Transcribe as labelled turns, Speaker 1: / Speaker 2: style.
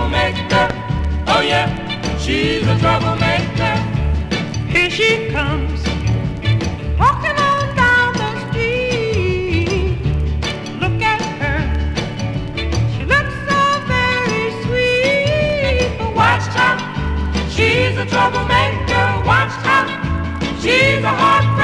Speaker 1: troublemaker. Oh yeah, she's a troublemaker.
Speaker 2: Here she comes, walking on down the street. Look at her, she looks so very sweet. But
Speaker 1: watch out, she's a troublemaker. Watch out, she's a hard